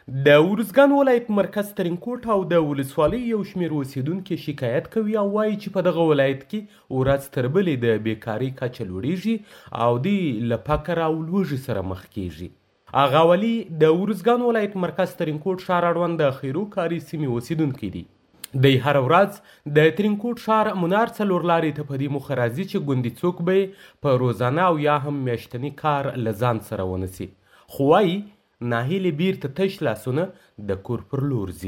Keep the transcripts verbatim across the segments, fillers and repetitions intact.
د ارزګان ولایت مرکز ترینکوټ او د ولسوالۍ یو شمېر اوسیدونکي شکایت کوي او وایي چې په دغه ولایت کې ورځ تر بلې د بیکارۍ کچه لوړیږي او دوی له فقر او لوږې سره مخ کیږي. آغا ولي د ارزګان ولایت مرکز ترینکوټ ښار اړوند د خیرو کاري سیمې اوسیدونکی دی. دی هره ورځ د ترینکوټ ښار منار څلور لارې ته په دې موخه راځي چې ګوندې څوک به یې په روزانه او یا هم میاشتني کار له ځان سره ونیسي، خو وایي ناهیلې بیرته تش لاسونه د کور پر لور ځي.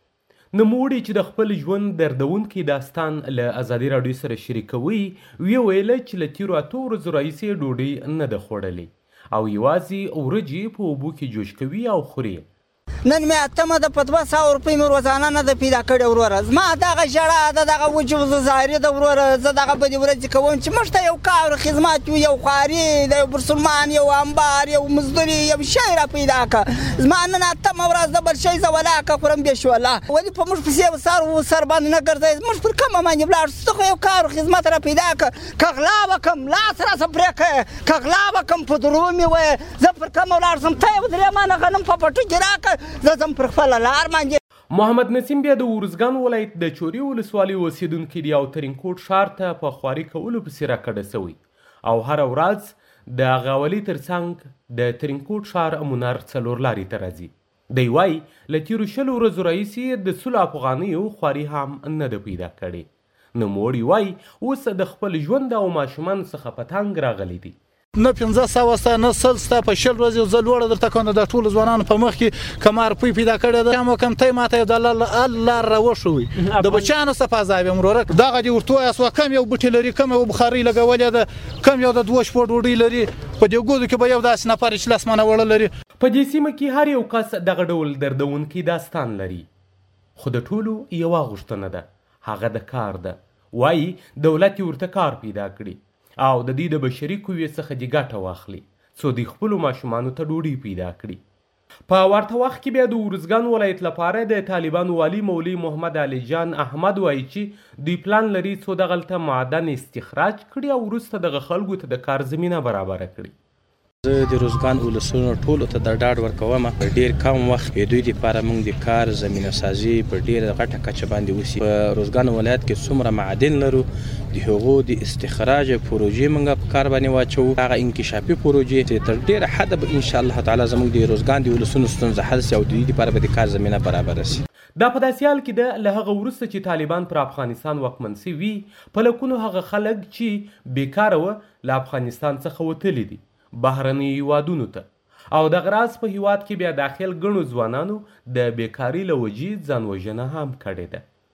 نوموړي چې د خپل ژوند دردونکي داستان له ازادي راډیو سره شریکوي ویې ویله چې له تېرو اتو ورځو راهیسې یې ډوډۍ نه ده خوړلې او یوازې ورجې په اوبو کې جوش کوي او خوري. نن مې اتمه ده په دوه سوه روپۍ مې روزانه نه ده پیدا کړې وروره. زما دغه ژړا ده، دغه وجود ظاهري ده وروره. زه دغه بدې ورځې کوم چې موږ ته یو کار خدمات یو یو خواري د یو برسلمان یو امبار یو مزدوري یو شی را پیدا کړه. زما نن اتمه ورځ ده، بل شی زه ولاکه خورم بېشوله. ولې په موږ پسې سر سر باندې نه ګرځئ؟ موږ پر کومه باندې ولاړ شو؟ ته خو یو کار خدمت را پیدا کړه. که غلا وکړم لاس راسه پرې کړه، که غلا وکړم په درو مې ویې زه پر کومه ولاړ شم؟ ته یې ودرې ما نه غنم په پټو کې راکړه، زه ځم پر خپله لار باندې. محمد نسیم بیا د ارزګان ولایت د چوري ولسوالۍ اوسیدونکی دی او ترینکوټ ښار ته په خواري کولو پسې راکډه سوی او هره ورځ د آغا ولي تر څنګ د ترینکوټ ښار منار څلور لارې ته راځي. دی وایي له تېرو شلو ورځو راهیسې د سلو افغانیو خواري هم نه ده پیدا کړې. نوموړي وایي اوس د خپل ژوند او ماشومانو څخه په تنګ راغلی دی. نه پنځه سوه سته نه سل سته، په شل ورځې زه لوړه درته کوم د ټولو ځوانانو په مخ کې که ما روپۍ پیدا کړې ده کم وکم تی ما ته یو د الله لار راوښوي. د بچیانو څه په عذاب یم وروره. دغه دې ورته ووایاست کم یو بوټي لري، کم یو بخارۍ لګولې ده، کم یو د دوه شپو ډوډۍ لري، په دې ګودو کې به یو داسې نفر چې لس منه وړه لري. په دې سیمه کې هر یو کس دغه ډول دردونکي داستان لري، خو د ټولو یوه غوښتنه ده، هغه د کار ده. وایي دولت یې ورته کار پیدا کړي او د دې د بشري قوې څخه دې ګټه واخلي څو د خپلو ماشومانو ته ډوډۍ پیدا کړي. په ورته وخت کې بیا د ارزګان ولایت لپاره د طالبانو والي مولوي محمد علي جان احمد وایي چې دوی پلان لري څو دغلته معدن استخراج کړي او وروسته دغه خلکو ته د کار زمینه برابره کړي. زه د روزګان ولسونو ټولو ته د ډاډ ورکوم په ډېر کم وخت کې دوی دپاره موږ د کار زمینه سازي په ډېره غټه کچه باندې وسي. په روزګان ولایت کې څومره معادن لرو د هغو د استخراج پروژې موږ په کار باندې واچوو. هغه انکشافي پروژې چې تر ډېره حده به انشاءالله تعالی زموږ د روزګان د ولسونو ستونزه حل سي او د دوی دپاره به د کار زمینه برابره سي. دا په داسې حال کې ده له هغه وروسته چې طالبان پر افغانستان واکمن سوي په لکونو هغه خلک چې بیکاره وه له افغانستان څخه وتلي دي بهرنیو هیوادونو ته او دغه راز په هیواد کې بیا داخل ګڼو ځوانانو د بیکاري له وجې ځان وژنه هم کړې ده.